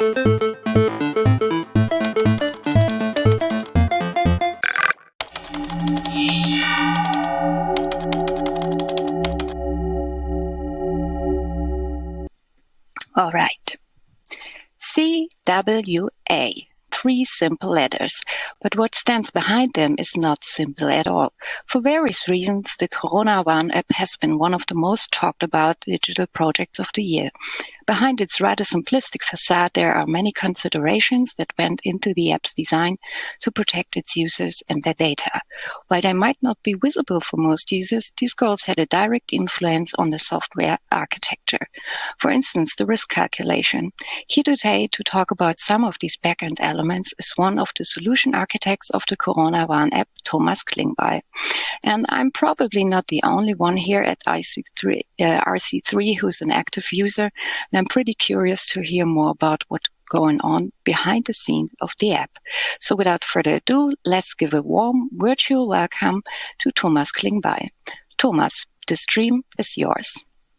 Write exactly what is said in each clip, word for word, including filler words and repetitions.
All right. C W A. Three simple letters, but what stands behind them is not simple at all. For various reasons, the Corona Warn app has been one of the most talked about digital projects of the year. Behind its rather simplistic facade, there are many considerations that went into the app's design to protect its users and their data. While they might not be visible for most users, these goals had a direct influence on the software architecture. For instance, the risk calculation. Here today, to talk about some of these backend elements, is one of the solution architects of the Corona Warn app, Thomas Klingbeil. And I'm probably not the only one here at I C three, uh, R C three who's an active user. And I'm pretty curious to hear more about what's going on behind the scenes of the app. So without further ado, let's give a warm virtual welcome to Thomas Klingbeil. Thomas, the stream is yours.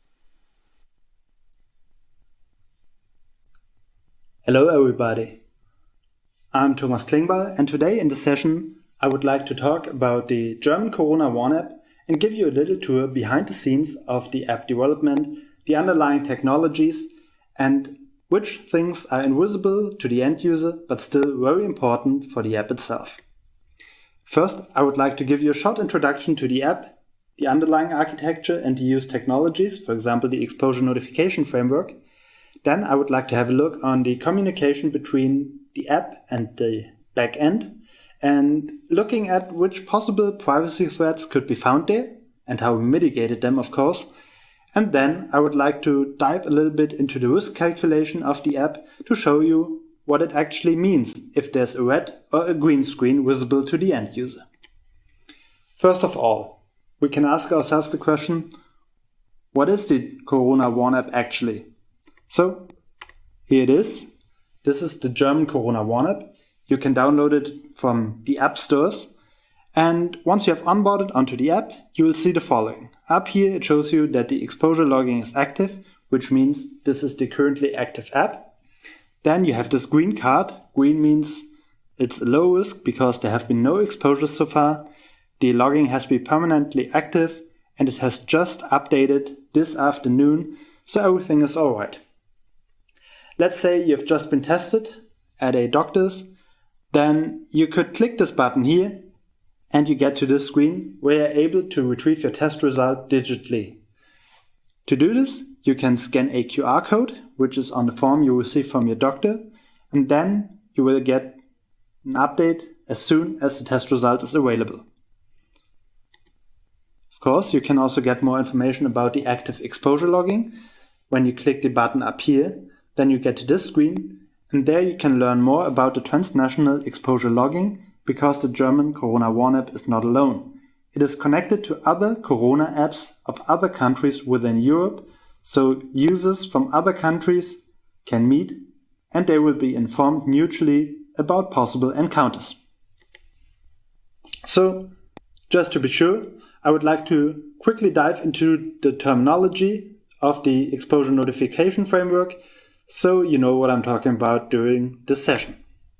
Hello everybody. I'm Thomas Klingbeil, and today in the session I would like to talk about the German Corona Warn app and give you a little tour behind the scenes of the app development, the underlying technologies, and which things are invisible to the end user but still very important for the app itself. First, I would like to give you a short introduction to the app, the underlying architecture and the used technologies, for example the exposure notification framework. Then I would like to have a look on the communication between the app and the backend, and looking at which possible privacy threats could be found there and how we mitigated them, of course. And then I would like to dive a little bit into the risk calculation of the app to show you what it actually means if there's a red or a green screen visible to the end user. First of all, we can ask ourselves the question, what is the Corona Warn app actually? So here it is. This is the German Corona Warn app. You can download it from the app stores. And once you have onboarded onto the app, you will see the following. Up here it shows you that the exposure logging is active, which means this is the currently active app. Then you have this green card. Green means it's a low risk because there have been no exposures so far. The logging has been permanently active and it has just updated this afternoon, so everything is alright. Let's say you've just been tested at a doctor's, then you could click this button here and you get to this screen where you're able to retrieve your test result digitally. To do this, you can scan a Q R code, which is on the form you receive from your doctor, and then you will get an update as soon as the test result is available. Of course, you can also get more information about the active exposure logging. When you click the button up here, then you get to this screen, and there you can learn more about the transnational exposure logging, because the German Corona Warn app is not alone. It is connected to other Corona apps of other countries within Europe, so users from other countries can meet and they will be informed mutually about possible encounters. So, just to be sure, I would like to quickly dive into the terminology of the exposure notification framework, so you know what I'm talking about during this session.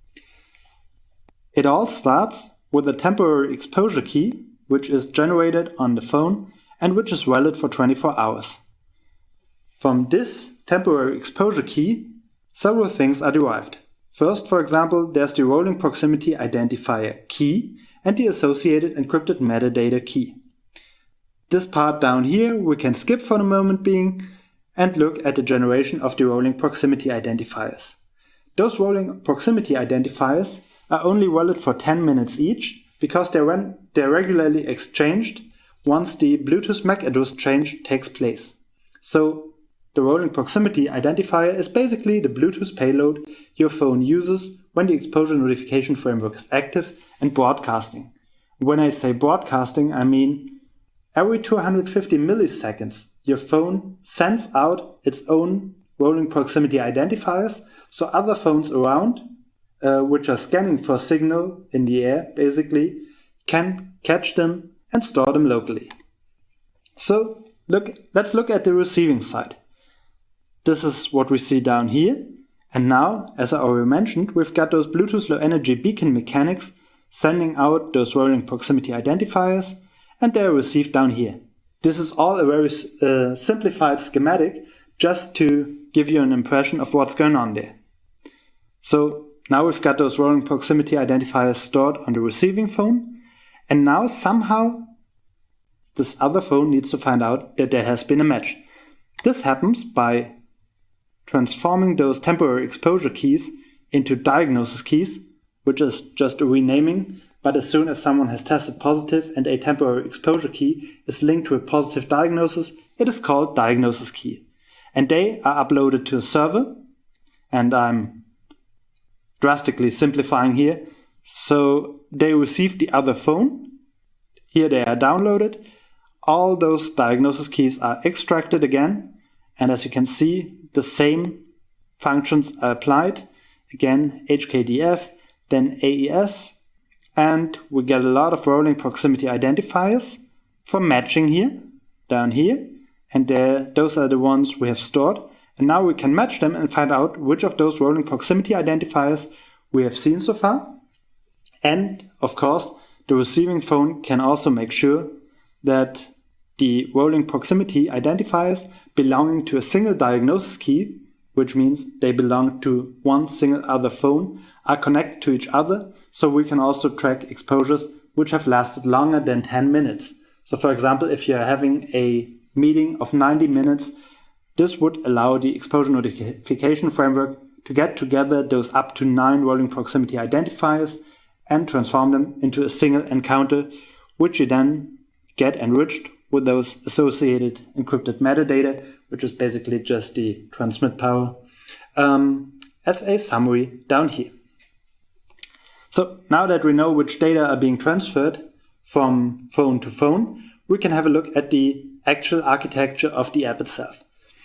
It all starts with a temporary exposure key, which is generated on the phone and which is valid for twenty-four hours. From this temporary exposure key, several things are derived. First, for example, there's the rolling proximity identifier key and the associated encrypted metadata key. This part down here we can skip for the moment being and look at the generation of the rolling proximity identifiers. Those rolling proximity identifiers are only valid for ten minutes each because they're, when they're regularly exchanged once the Bluetooth M A C address change takes place. So the rolling proximity identifier is basically the Bluetooth payload your phone uses when the exposure notification framework is active and broadcasting. When I say broadcasting, I mean every two hundred fifty milliseconds your phone sends out its own rolling proximity identifiers, so other phones around, uh, which are scanning for signal in the air, basically, can catch them and store them locally. So look, let's look at the receiving side. This is what we see down here, And now, as I already mentioned, we've got those Bluetooth Low Energy beacon mechanics sending out those rolling proximity identifiers, and they're received down here. This is all a very uh, simplified schematic just to give you an impression of what's going on there. So now we've got those rolling proximity identifiers stored on the receiving phone, and now somehow this other phone needs to find out that there has been a match. This happens by transforming those temporary exposure keys into diagnosis keys, which is just a renaming, but as soon as someone has tested positive and a temporary exposure key is linked to a positive diagnosis, it is called diagnosis key. And they are uploaded to a server, and I'm drastically simplifying here. So they receive the other phone, here they are downloaded, all those diagnosis keys are extracted again, and as you can see, the same functions are applied. Again, H K D F, then A E S, and we get a lot of rolling proximity identifiers for matching here, down here, and there, those are the ones we have stored. And now we can match them and find out which of those rolling proximity identifiers we have seen so far. And, of course, the receiving phone can also make sure that the rolling proximity identifiers belonging to a single diagnosis key, which means they belong to one single other phone, are connected to each other, so we can also track exposures which have lasted longer than ten minutes. So for example, if you're having a meeting of ninety minutes, this would allow the exposure notification framework to get together those up to nine rolling proximity identifiers and transform them into a single encounter, which you then get enriched with those associated encrypted metadata, which is basically just the transmit power, um, as a summary down here. So now that we know which data are being transferred from phone to phone, we can have a look at the actual architecture of the app itself.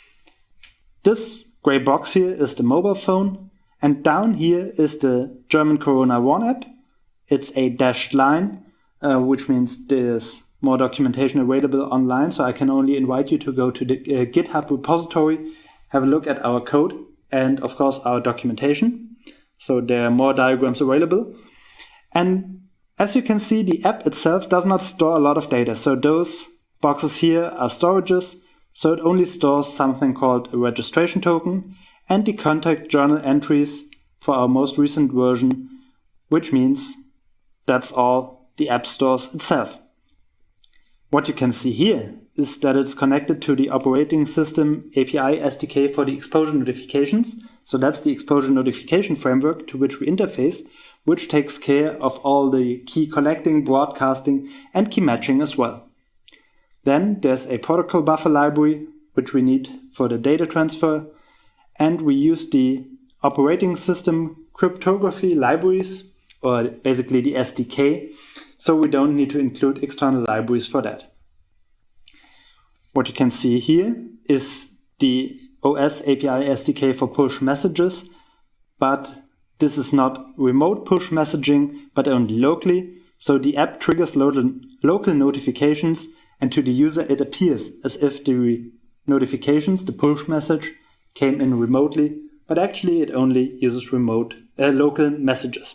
This gray box here is the mobile phone, and down here is the German Corona one app. It's a dashed line, uh, which means there's more documentation available online, so I can only invite you to go to the uh, GitHub repository, have a look at our code, and of course our documentation. So there are more diagrams available. And as you can see, the app itself does not store a lot of data. So those boxes here are storages. So it only stores something called a registration token and the contact journal entries for our most recent version, which means that's all the app stores itself. What you can see here is that it's connected to the operating system A P I S D K for the exposure notifications. So that's the exposure notification framework to which we interface, which takes care of all the key collecting, broadcasting, and key matching as well. Then there's a protocol buffer library, which we need for the data transfer, and we use the operating system cryptography libraries, or basically the S D K, so we don't need to include external libraries for that. What you can see here is the O S A P I S D K for push messages, but this is not remote push messaging, but only locally, so the app triggers local, local notifications, and to the user it appears as if the notifications, the push message, came in remotely, but actually it only uses remote uh, local messages.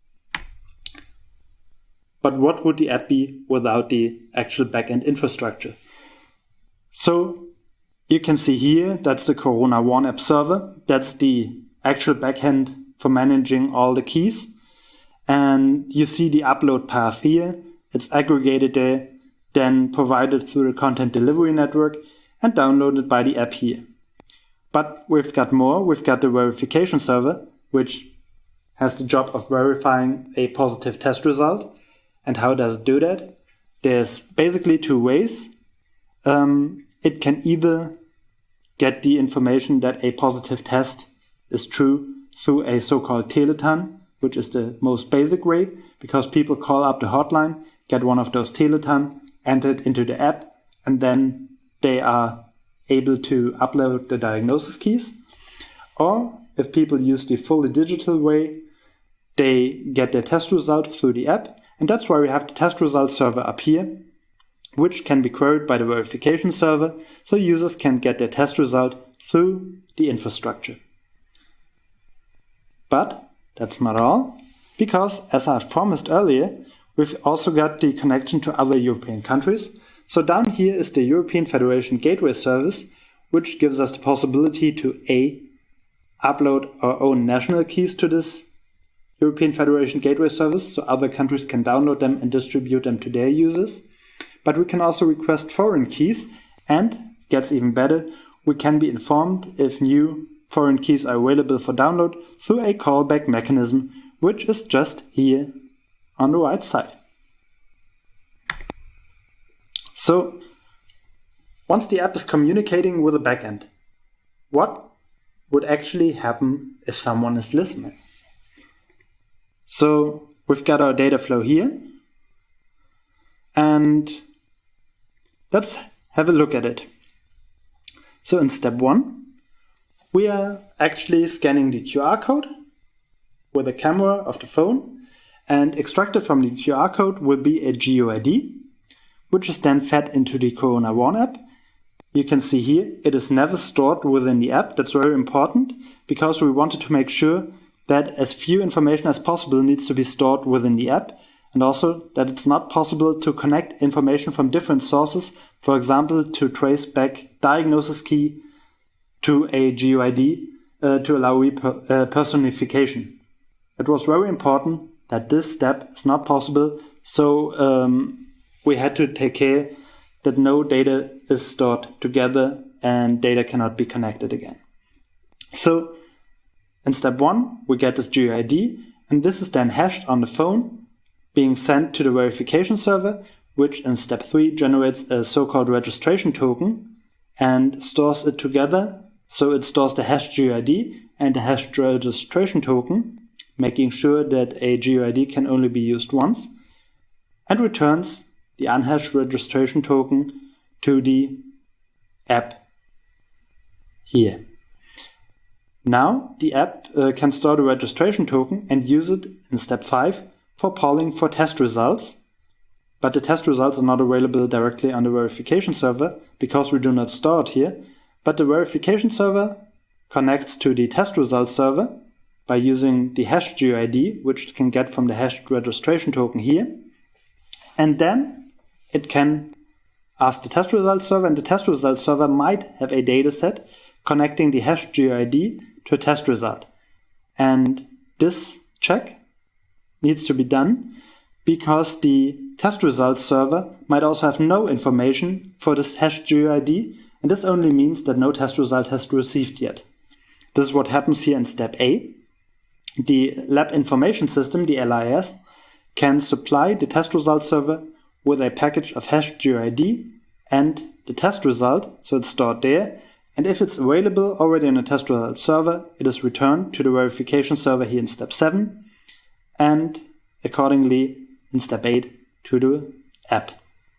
But what would the app be without the actual backend infrastructure? So you can see here, that's the Corona one app server. That's the actual backend for managing all the keys. And you see the upload path here. It's aggregated there, then provided through the content delivery network and downloaded by the app here. But we've got more. We've got the verification server, which has the job of verifying a positive test result. And how does it do that? There's basically two ways. Um, it can either get the information that a positive test is true through a so-called Teleton, which is the most basic way, because people call up the hotline, get one of those Teleton, enter it into the app, and then they are able to upload the diagnosis keys. Or if people use the fully digital way, they get their test result through the app. And that's why we have the test result server up here, which can be queried by the verification server, so users can get their test result through the infrastructure. But that's not all, because as I've promised earlier, we've also got the connection to other European countries. So down here is the European Federation Gateway Service, which gives us the possibility to A, upload our own national keys to this European Federation Gateway Service, so other countries can download them and distribute them to their users. But we can also request foreign keys, and, gets even better, we can be informed if new foreign keys are available for download through a callback mechanism, which is just here on the right side. So, once the app is communicating with the backend, what would actually happen if someone is listening? So, we've got our data flow here, and let's have a look at it. So in step one, we are actually scanning the Q R code with the camera of the phone, and extracted from the Q R code will be a G U I D, which is then fed into the Corona One app. You can see here, it is never stored within the app. That's very important, because we wanted to make sure that as few information as possible needs to be stored within the app, and also that it's not possible to connect information from different sources, for example, to trace back diagnosis key to a G U I D uh, to allow re-personification. It was very important that this step is not possible, so um, we had to take care that no data is stored together and data cannot be connected again. So in step one, we get this G U I D, and this is then hashed on the phone, being sent to the verification server, which in step three generates a so-called registration token and stores it together. So it stores the hashed G U I D and the hashed registration token, making sure that a G U I D can only be used once, and returns the unhashed registration token to the app here. Now the app uh, can store the registration token and use it in step five for polling for test results, but the test results are not available directly on the verification server because we do not store it here, but the verification server connects to the test results server by using the hashed G U I D, which it can get from the hashed registration token here, and then it can ask the test results server, and the test results server might have a data set connecting the hashed G U I D to a test result. And this check needs to be done because the test results server might also have no information for this hashed G U I D, and this only means that no test result has been received yet. This is what happens here in step A. The Lab Information System, the L I S, can supply the test result server with a package of hashed G U I D and the test result, so it's stored there, and if it's available already on a test result server, it is returned to the verification server here in step seven, and accordingly in step eight to the app.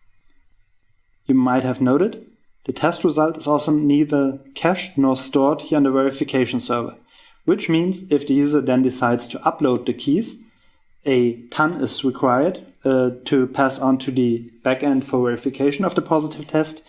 You might have noted the test result is also neither cached nor stored here on the verification server, which means if the user then decides to upload the keys, a T A N is required uh, to pass on to the backend for verification of the positive test.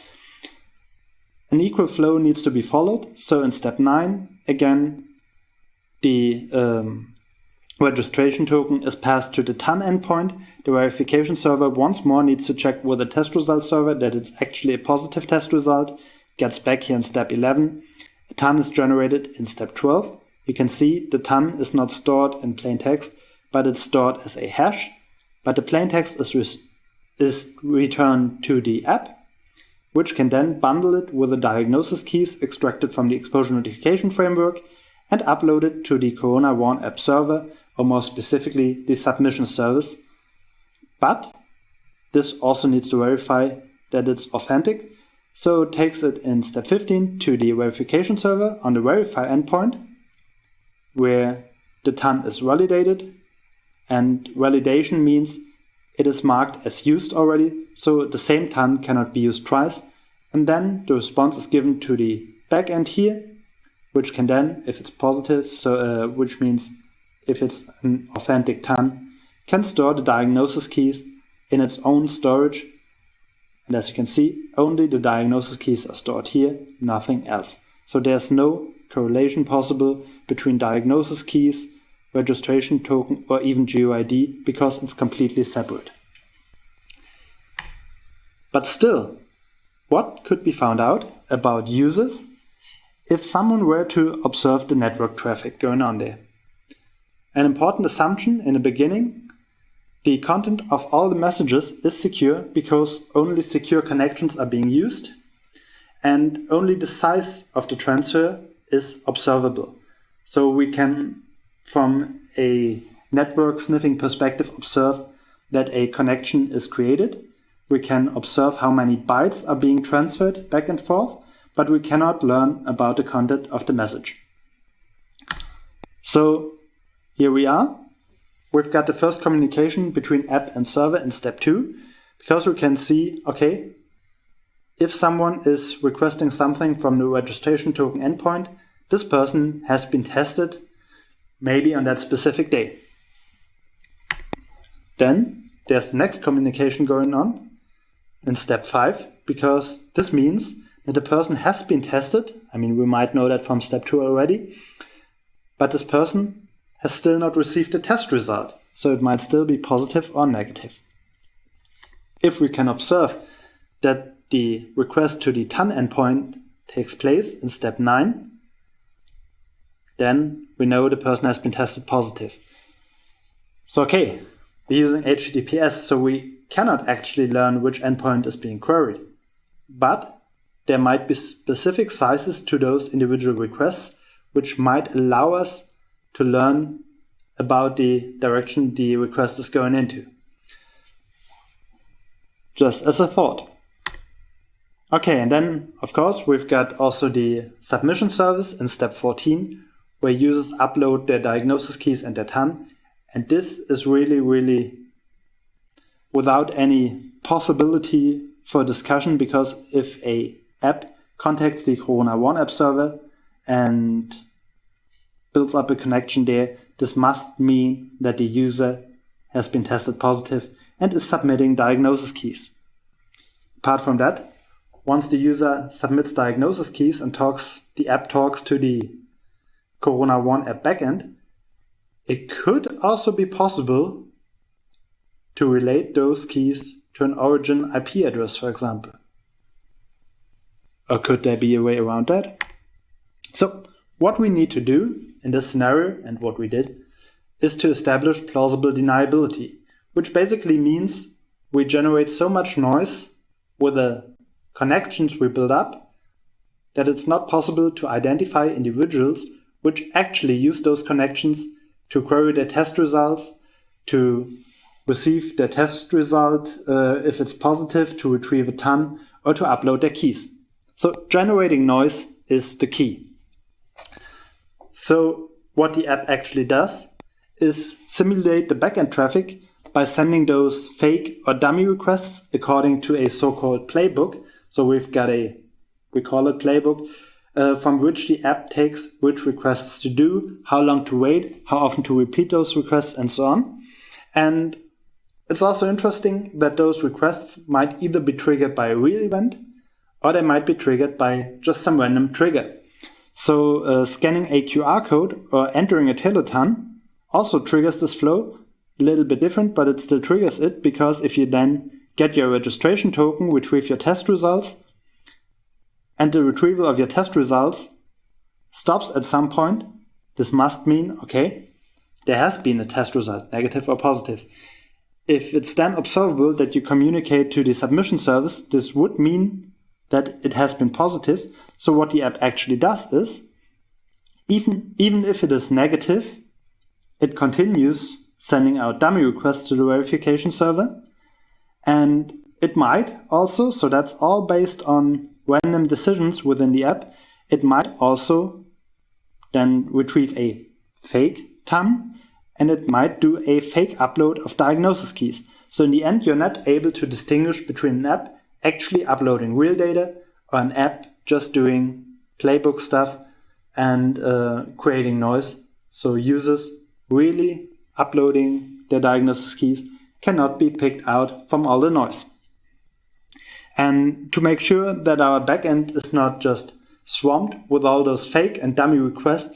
An equal flow needs to be followed, so in step nine, again, the um, registration token is passed to the T A N endpoint. The verification server once more needs to check with the test result server that it's actually a positive test result, gets back here in step eleven. A T A N is generated in step twelve. You can see the T A N is not stored in plain text, but it's stored as a hash, but the plain text is, re- is returned to the app, which can then bundle it with the diagnosis keys extracted from the exposure notification framework and upload it to the Corona One app server, or more specifically, the submission service. But this also needs to verify that it's authentic, so it takes it in step fifteen to the verification server on the verify endpoint, where the T A N is validated, and validation means it is marked as used already, so the same T A N cannot be used twice, and then the response is given to the backend here, which can then, if it's positive, so uh, which means if it's an authentic T A N, can store the diagnosis keys in its own storage, and as you can see, only the diagnosis keys are stored here, nothing else. So there's no correlation possible between diagnosis keys registration token, or even G U I D, because it's completely separate. But still, what could be found out about users if someone were to observe the network traffic going on there? An important assumption in the beginning: the content of all the messages is secure because only secure connections are being used, and only the size of the transfer is observable. So we can, from a network sniffing perspective, observe that a connection is created. We can observe how many bytes are being transferred back and forth, but we cannot learn about the content of the message. So here we are. We've got the first communication between app and server in step two, because we can see, okay, if someone is requesting something from the registration token endpoint, this person has been tested maybe on that specific day. Then there's the next communication going on in step five, because this means that the person has been tested. I mean, we might know that from step two already, but this person has still not received a test result, so it might still be positive or negative. If we can observe that the request to the T A N endpoint takes place in step nine, then we know the person has been tested positive. So okay, we're using H T T P S, so we cannot actually learn which endpoint is being queried. But there might be specific sizes to those individual requests which might allow us to learn about the direction the request is going into. Just as a thought. Okay, and then, of course, we've got also the submission service in step fourteen, where users upload their diagnosis keys and their T A N. And this is really, really without any possibility for discussion, because if a app contacts the Corona One app server and builds up a connection there, this must mean that the user has been tested positive and is submitting diagnosis keys. Apart from that, once the user submits diagnosis keys and talks, the app talks to the Corona One app backend, it could also be possible to relate those keys to an origin I P address, for example. Or could there be a way around that? So what we need to do in this scenario, and what we did, is to establish plausible deniability, which basically means we generate so much noise with the connections we build up that it's not possible to identify individuals which actually use those connections to query their test results, to receive their test result uh, if it's positive, to retrieve a T A N, or to upload their keys. So generating noise is the key. So what the app actually does is simulate the backend traffic by sending those fake or dummy requests according to a so-called playbook. So we've got a, we call it playbook, uh, from which the app takes which requests to do, how long to wait, how often to repeat those requests, and so on. And it's also interesting that those requests might either be triggered by a real event, or they might be triggered by just some random trigger. So uh, scanning a Q R code or entering a Teleton also triggers this flow. A little bit different, but it still triggers it, because if you then get your registration token, retrieve your test results, and the retrieval of your test results stops at some point, this must mean, okay, there has been a test result, negative or positive. If it's then observable that you communicate to the submission service, this would mean that it has been positive. So what the app actually does is, even, even if it is negative, it continues sending out dummy requests to the verification server. And it might also, so that's all based on random decisions within the app, it might also then retrieve a fake T A N, and it might do a fake upload of diagnosis keys. So in the end, you're not able to distinguish between an app actually uploading real data or an app just doing playbook stuff and uh, creating noise. So users really uploading their diagnosis keys cannot be picked out from all the noise. And to make sure that our backend is not just swamped with all those fake and dummy requests,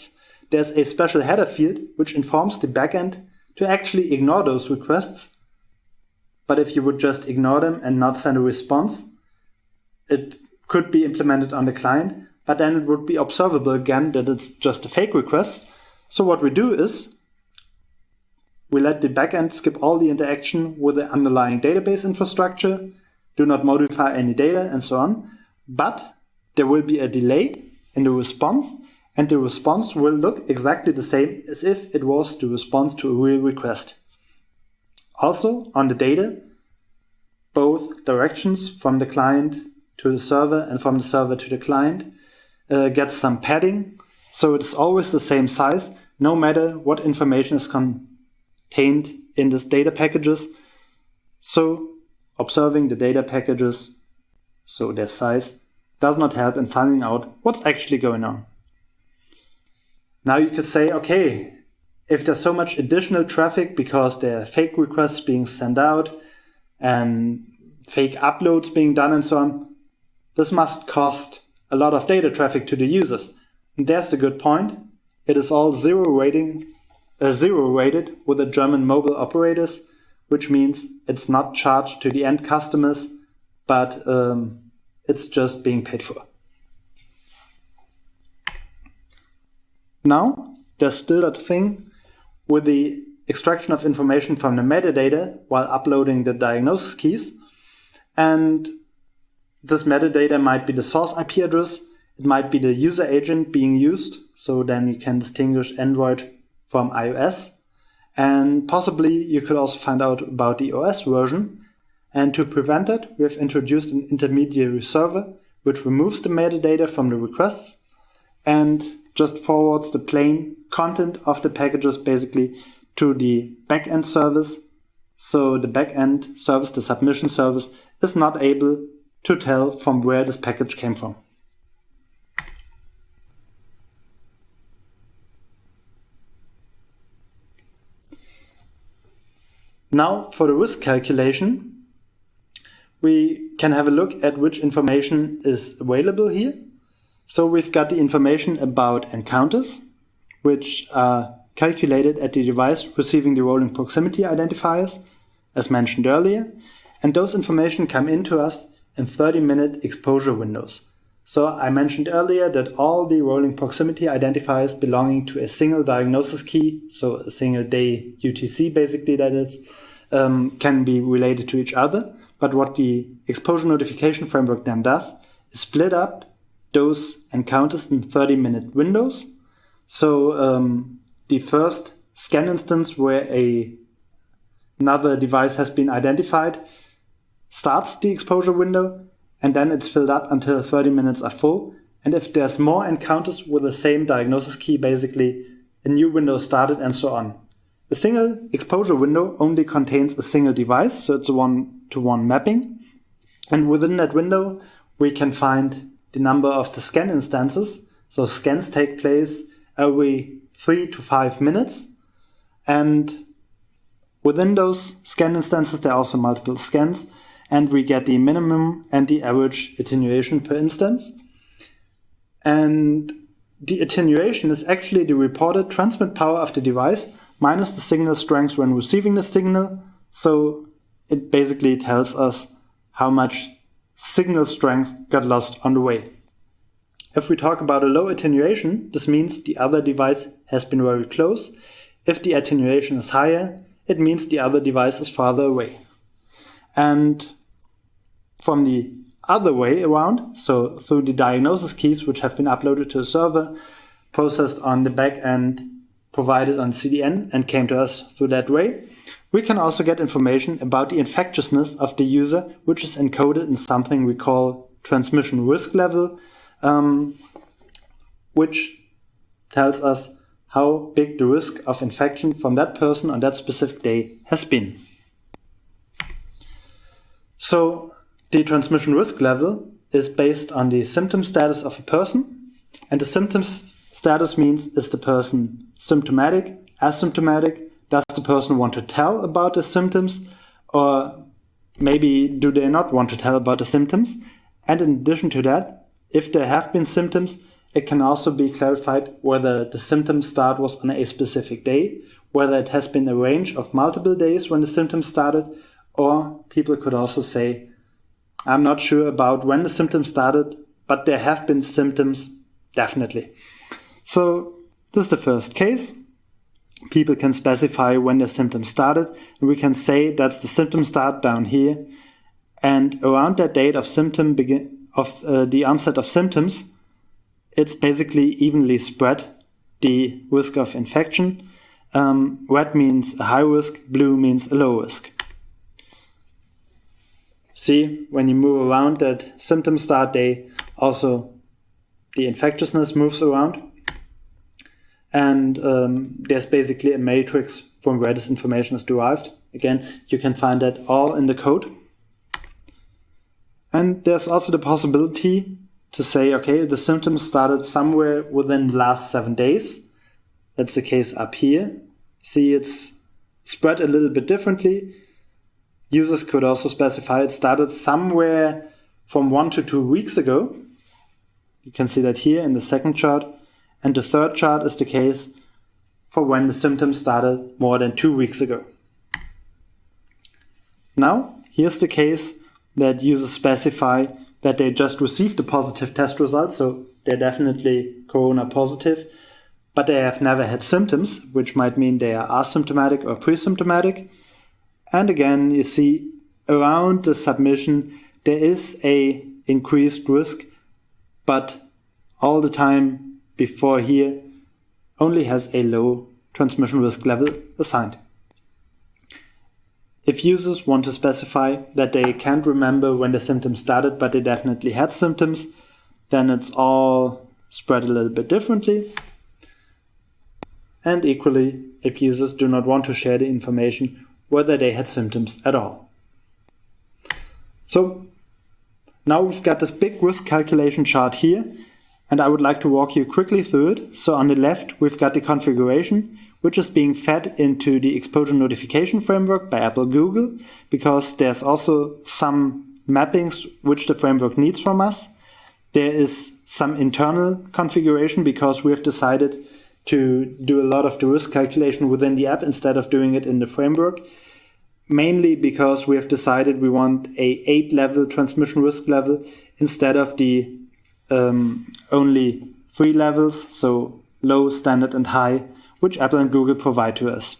there's a special header field which informs the backend to actually ignore those requests. But if you would just ignore them and not send a response, it could be implemented on the client, but then it would be observable again that it's just a fake request. So what we do is we let the backend skip all the interaction with the underlying database infrastructure, do not modify any data, and so on. But there will be a delay in the response, and the response will look exactly the same as if it was the response to a real request. Also, on the data, both directions from the client to the server and from the server to the client uh, get some padding, so it's always the same size, no matter what information is contained in these data packages. So, observing the data packages, so their size, does not help in finding out what's actually going on. Now you could say, okay, if there's so much additional traffic because there are fake requests being sent out and fake uploads being done and so on, this must cost a lot of data traffic to the users. And there's the good point. It is all zero rating, uh, zero rated with the German mobile operators, which means it's not charged to the end customers, but um, it's just being paid for. Now, there's still that thing with the extraction of information from the metadata while uploading the diagnosis keys. And this metadata might be the source I P address, it might be the user agent being used, so then you can distinguish Android from iOS. And possibly you could also find out about the O S version. And to prevent that, we have introduced an intermediary server which removes the metadata from the requests and just forwards the plain content of the packages basically to the backend service. So the backend service, the submission service, is not able to tell from where this package came from. Now for the risk calculation, we can have a look at which information is available here. So we've got the information about encounters, which are calculated at the device receiving the rolling proximity identifiers, as mentioned earlier. And those information come into us in thirty minute exposure windows. So I mentioned earlier that all the rolling proximity identifiers belonging to a single diagnosis key, so a single day U T C basically that is, um, can be related to each other. But what the exposure notification framework then does is split up those encounters in thirty minute windows. So um, the first scan instance where a, another device has been identified starts the exposure window, and then it's filled up until thirty minutes are full. And if there's more encounters with the same diagnosis key, basically a new window started and so on. A single exposure window only contains a single device, so it's a one-to-one mapping. And within that window, we can find the number of the scan instances. So scans take place every three to five minutes. And within those scan instances, there are also multiple scans. And we get the minimum and the average attenuation per instance. And the attenuation is actually the reported transmit power of the device minus the signal strength when receiving the signal. So it basically tells us how much signal strength got lost on the way. If we talk about a low attenuation, this means the other device has been very close. If the attenuation is higher, it means the other device is farther away. And from the other way around, so through the diagnosis keys which have been uploaded to a server, processed on the back end, provided on C D N and came to us through that way, we can also get information about the infectiousness of the user, which is encoded in something we call transmission risk level, um, which tells us how big the risk of infection from that person on that specific day has been. So the transmission risk level is based on the symptom status of a person, and the symptoms status means, is the person symptomatic, asymptomatic? Does the person want to tell about the symptoms, or maybe do they not want to tell about the symptoms? And in addition to that, if there have been symptoms, it can also be clarified whether the symptom start was on a specific day, whether it has been a range of multiple days when the symptoms started, or people could also say, I'm not sure about when the symptoms started, but there have been symptoms, definitely. So this is the first case. People can specify when the symptoms started, and we can say that's the symptom start down here, and around that date of symptom begin of uh, the onset of symptoms, it's basically evenly spread, the risk of infection. Um, red means a high risk, blue means a low risk. See, when you move around that symptom start day, also the infectiousness moves around. And um, there's basically a matrix from where this information is derived. Again, you can find that all in the code. And there's also the possibility to say, okay, the symptoms started somewhere within the last seven days. That's the case up here. See, it's spread a little bit differently. Users could also specify it started somewhere from one to two weeks ago. You can see that here in the second chart. And the third chart is the case for when the symptoms started more than two weeks ago. Now, here's the case that users specify that they just received a positive test result, so they're definitely corona positive, but they have never had symptoms, which might mean they are asymptomatic or pre-symptomatic. And again, you see around the submission, there is a increased risk, but all the time before here only has a low transmission risk level assigned. If users want to specify that they can't remember when the symptoms started, but they definitely had symptoms, then it's all spread a little bit differently. And equally, if users do not want to share the information whether they had symptoms at all. So now we've got this big risk calculation chart here, and I would like to walk you quickly through it. So on the left, we've got the configuration, which is being fed into the exposure notification framework by Apple Google, because there's also some mappings which the framework needs from us. There is some internal configuration because we have decided to do a lot of the risk calculation within the app instead of doing it in the framework, mainly because we have decided we want a eight level transmission risk level instead of the um, only three levels, so low, standard, and high, which Apple and Google provide to us.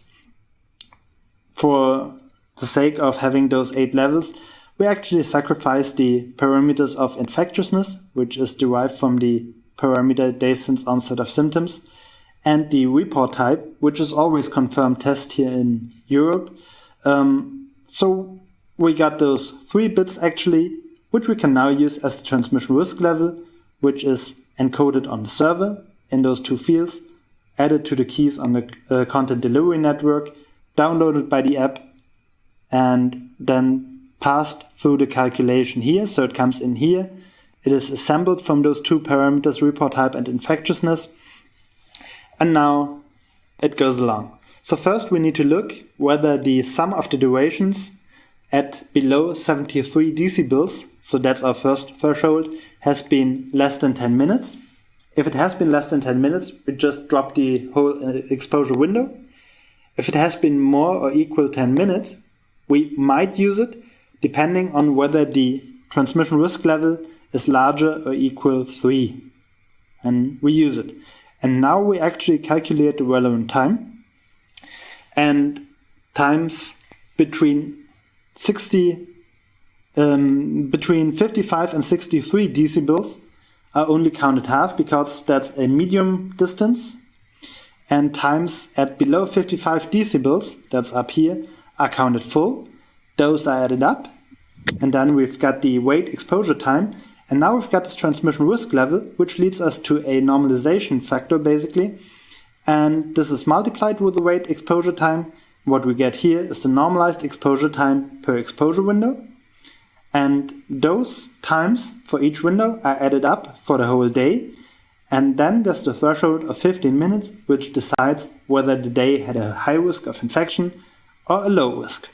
For the sake of having those eight levels, we actually sacrifice the parameters of infectiousness, which is derived from the parameter days since onset of symptoms, and the report type, which is always confirmed test here in Europe. Um, so we got those three bits actually, which we can now use as the transmission risk level, which is encoded on the server in those two fields, added to the keys on the uh, content delivery network, downloaded by the app, and then passed through the calculation here. So it comes in here. It is assembled from those two parameters, report type and infectiousness. And now it goes along. So first we need to look whether the sum of the durations at below seventy-three decibels, so that's our first threshold, has been less than ten minutes. If it has been less than ten minutes, we just drop the whole exposure window. If it has been more or equal ten minutes, we might use it depending on whether the transmission risk level is larger or equal three. And we use it. And now we actually calculate the relevant time. And times between sixty, um, between fifty-five and sixty-three decibels are only counted half because that's a medium distance. And times at below fifty-five decibels, that's up here, are counted full. Those are added up. And then we've got the weight exposure time. And now we've got this transmission risk level, which leads us to a normalization factor, basically. And this is multiplied with the weight exposure time. What we get here is the normalized exposure time per exposure window. And those times for each window are added up for the whole day. And then there's the threshold of fifteen minutes, which decides whether the day had a high risk of infection or a low risk.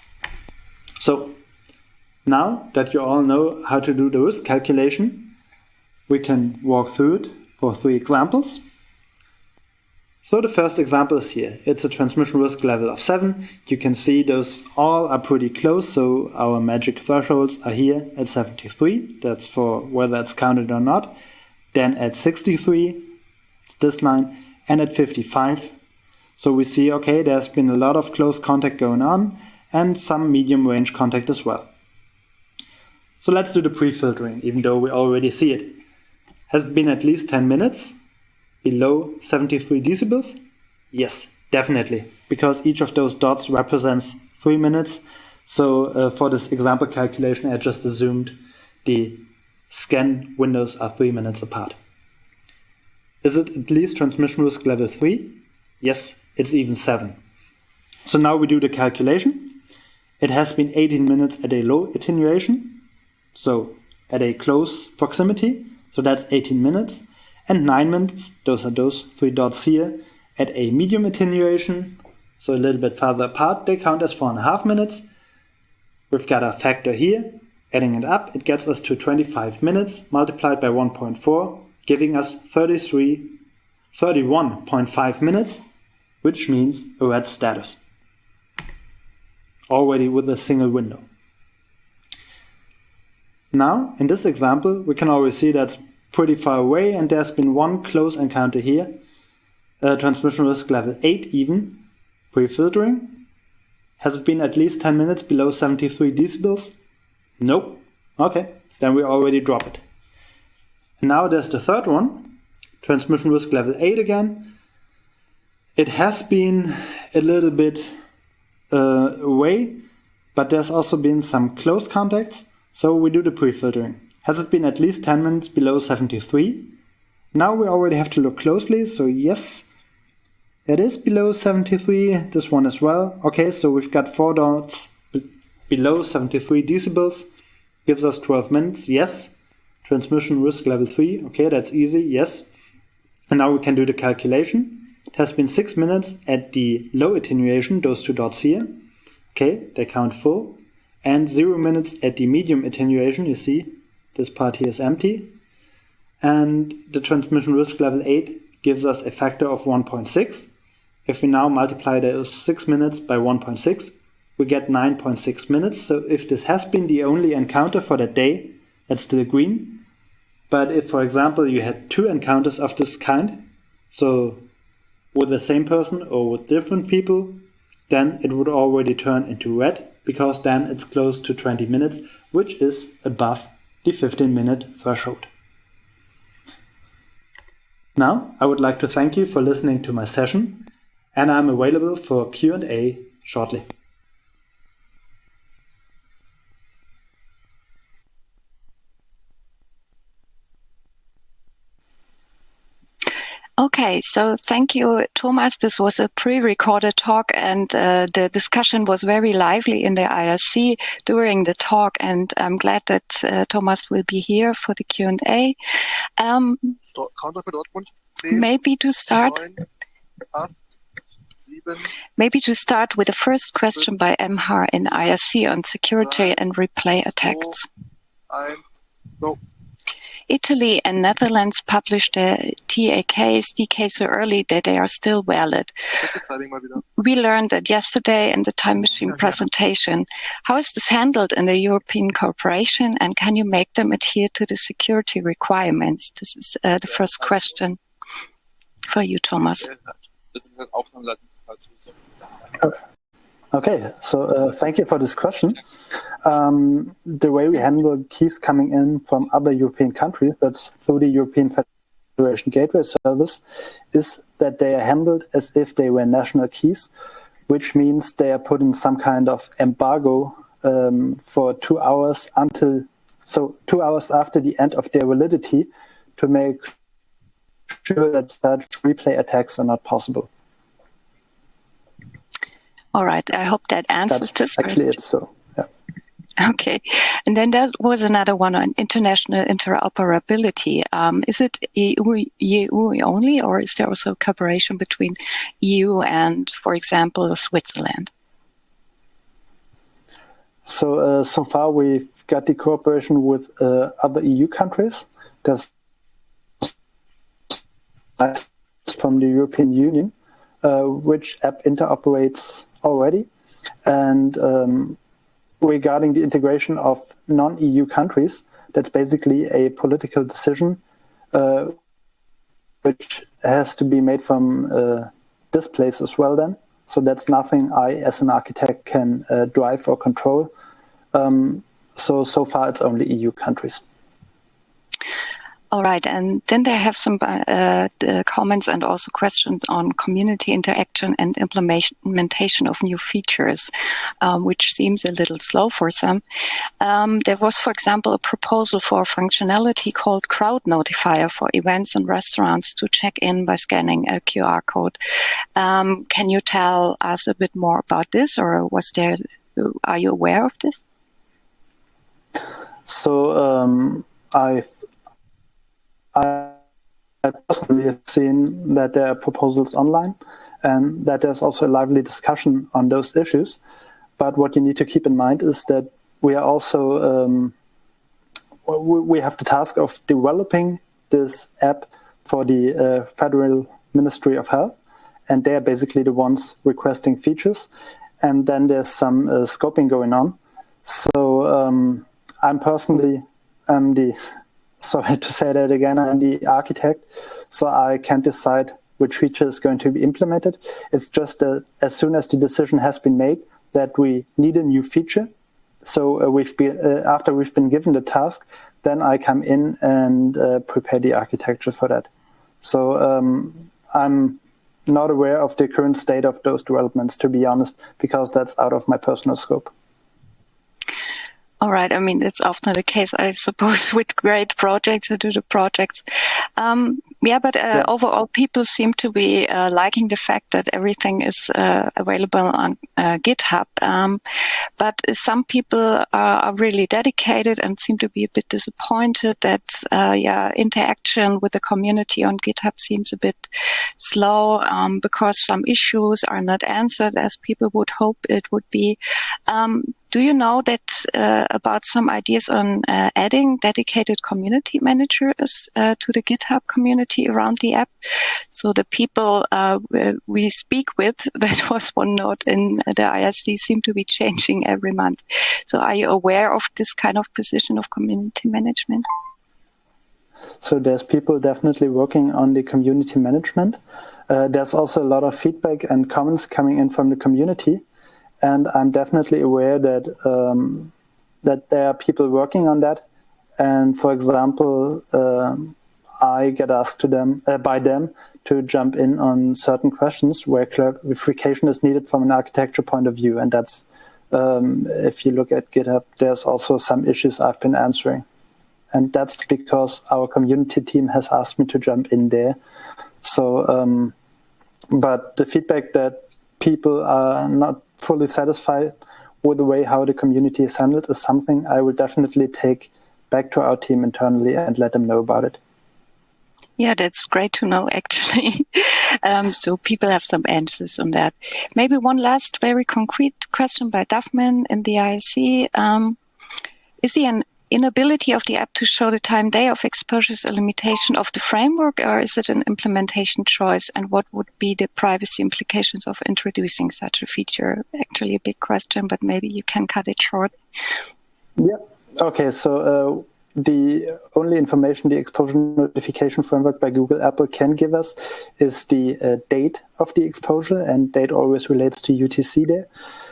So now that you all know how to do the risk calculation, we can walk through it for three examples. So the first example is here. It's a transmission risk level of seven. You can see those all are pretty close, so our magic thresholds are here at seventy-three. That's for whether it's counted or not. Then at sixty-three, it's this line, and at fifty-five. So we see, okay, there's been a lot of close contact going on and some medium range contact as well. So let's do the pre-filtering, even though we already see it. Has it been at least ten minutes? Below seventy-three decibels? Yes, definitely, because each of those dots represents three minutes. So uh, for this example calculation, I just assumed the scan windows are three minutes apart. Is it at least transmission risk level three? Yes, it's even seven. So now we do the calculation. It has been eighteen minutes at a low attenuation, so at a close proximity, so that's eighteen minutes. And nine minutes, those are those three dots here, at a medium attenuation, so a little bit farther apart, they count as four and a half minutes. We've got a factor here, adding it up, it gets us to twenty-five minutes multiplied by one point four, giving us thirty-three, thirty-one point five minutes, which means a red status. Already with a single window. Now, in this example, we can already see that's pretty far away, and there's been one close encounter here, uh, transmission risk level eight even, pre-filtering. Has it been at least ten minutes below seventy-three decibels? Nope. Okay, then we already drop it. And now there's the third one, transmission risk level eight again. It has been a little bit uh, away, but there's also been some close contacts, so we do the pre-filtering. Has it been at least ten minutes below seventy-three? Now we already have to look closely, so yes, it is below seventy-three, this one as well. Okay, so we've got four dots b- below seventy-three decibels, gives us twelve minutes, yes. Transmission risk level three, okay, that's easy, yes. And now we can do the calculation. It has been six minutes at the low attenuation, those two dots here. Okay, they count full. And zero minutes at the medium attenuation, you see. This part here is empty. And the transmission risk level eight gives us a factor of one point six. If we now multiply those six minutes by one point six, we get nine point six minutes. So if this has been the only encounter for that day, that's still green. But if, for example, you had two encounters of this kind, so with the same person or with different people, then it would already turn into red, because then it's close to twenty minutes, which is above the fifteen minute threshold. Now, I would like to thank you for listening to my session, and I'm available for Q and A shortly. Okay, so thank you, Thomas. This was a pre-recorded talk, and uh, the discussion was very lively in the I R C during the talk, and I'm glad that uh, Thomas will be here for the Q and A. Um, maybe to start, maybe to start with the first question by Emhar in I R C on security and replay attacks. Italy and Netherlands published their T A K S D K so early that they are still valid. We learned that yesterday in the Time Machine presentation. How is this handled in the European cooperation, and can you make them adhere to the security requirements? This is uh, the first question for you, Thomas. Okay, so uh, thank you for this question. Um, the way we handle keys coming in from other European countries, that's through the European Federation Gateway Service, is that they are handled as if they were national keys, which means they are put in some kind of embargo um, for two hours until, so two hours after the end of their validity, to make sure that such replay attacks are not possible. All right. I hope that answers That's this actually question. It, so, yeah. Okay. And then there was another one on international interoperability. Um, is it E U, E U only, or is there also cooperation between E U and, for example, Switzerland? So, uh, so far we've got the cooperation with uh, other E U countries. There's from the European Union, uh, which app interoperates already. And um, regarding the integration of non-E U countries, that's basically a political decision uh, which has to be made from uh, this place as well then. So that's nothing I, as an architect, can uh, drive or control. Um, so, so far it's only E U countries. All right, and then they have some uh, comments and also questions on community interaction and implementation of new features, um, which seems a little slow for some. Um, there was, for example, a proposal for a functionality called Crowd Notifier for events and restaurants to check in by scanning a Q R code. Um, can you tell us a bit more about this, or was there? Are you aware of this? So um, I. I personally have seen that there are proposals online and that there's also a lively discussion on those issues. But what you need to keep in mind is that we are also, um, we have the task of developing this app for the uh, Federal Ministry of Health, and they are basically the ones requesting features. And then there's some uh, scoping going on. So um, I'm personally um, the... Sorry to say that again, I'm the architect, so I can't decide which feature is going to be implemented. It's just that as soon as the decision has been made that we need a new feature, so uh, we've been, uh, after we've been given the task, then I come in and uh, prepare the architecture for that. So um, I'm not aware of the current state of those developments, to be honest, because that's out of my personal scope. All right. I mean, it's often the case, I suppose, with great projects or do the projects. Um, yeah, but uh, yeah. Overall, people seem to be uh, liking the fact that everything is uh, available on uh, GitHub. Um, but some people are, are really dedicated and seem to be a bit disappointed that, uh, yeah, interaction with the community on GitHub seems a bit slow um, because some issues are not answered as people would hope it would be. Um, Do you know that uh, about some ideas on uh, adding dedicated community managers uh, to the GitHub community around the app? So the people uh, we speak with, that was one note in the I R C, seem to be changing every month. So are you aware of this kind of position of community management? So there's people definitely working on the community management. Uh, there's also a lot of feedback and comments coming in from the community. And I'm definitely aware that um, that there are people working on that. And for example, um, I get asked to them uh, by them to jump in on certain questions where clarification is needed from an architecture point of view. And that's, um, if you look at GitHub, there's also some issues I've been answering. And that's because our community team has asked me to jump in there. So, um, but the feedback that people are not fully satisfied with the way how the community is handled is something I will definitely take back to our team internally and let them know about it. Yeah, that's great to know, actually. um, so people have some answers on that. Maybe one last very concrete question by Duffman in the I R C. Um, is there an inability of the app to show the time day of exposures a limitation of the framework, or is it an implementation choice? And what would be the privacy implications of introducing such a feature? Actually a big question, but maybe you can cut it short. Yeah. Okay. So uh, the only information the exposure notification framework by Google Apple can give us is the uh, date of the exposure, and date always relates to U T C there.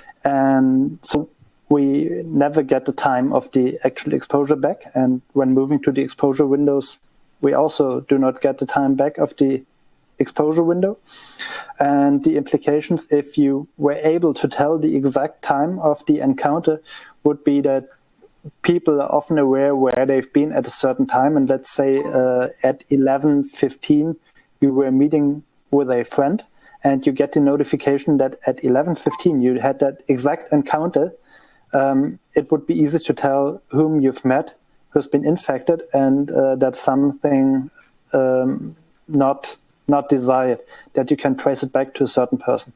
And so we never get the time of the actual exposure back. And when moving to the exposure windows, we also do not get the time back of the exposure window. And the implications, if you were able to tell the exact time of the encounter, would be that people are often aware where they've been at a certain time. And let's say uh, at eleven fifteen, you were meeting with a friend and you get the notification that at eleven fifteen, you had that exact encounter. Um, it would be easy to tell whom you've met, who's been infected, and uh, that's something um, not not desired, that you can trace it back to a certain person.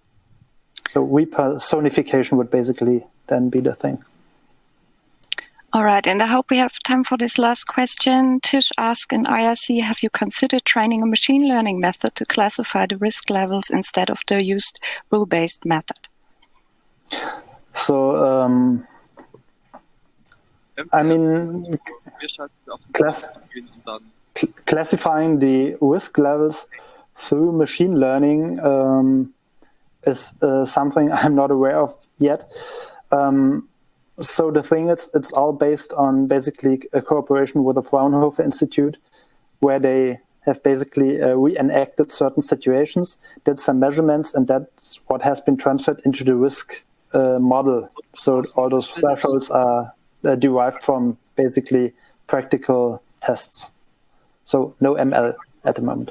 So repersonification would basically then be the thing. All right, and I hope we have time for this last question. Tish asked in I R C, have you considered training a machine learning method to classify the risk levels instead of the used rule-based method? So, um, I mean, class- cl- classifying the risk levels through machine learning um, is uh, something I'm not aware of yet. Um, So the thing is, it's all based on basically a cooperation with the Fraunhofer Institute, where they have basically uh, reenacted certain situations, did some measurements, and that's what has been transferred into the risk uh, model. So all those thresholds are uh, derived from basically practical tests. So no M L at the moment.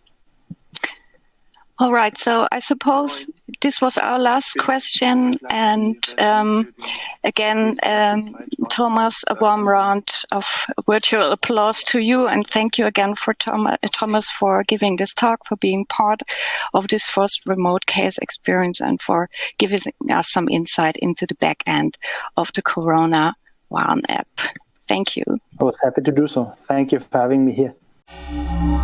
All right, so I suppose this was our last question. And um, again, um, Thomas, a warm round of virtual applause to you. And thank you again for Tom- Thomas for giving this talk, for being part of this first remote case experience, and for giving us some insight into the back end of the Corona One app. Thank you. I was happy to do so. Thank you for having me here.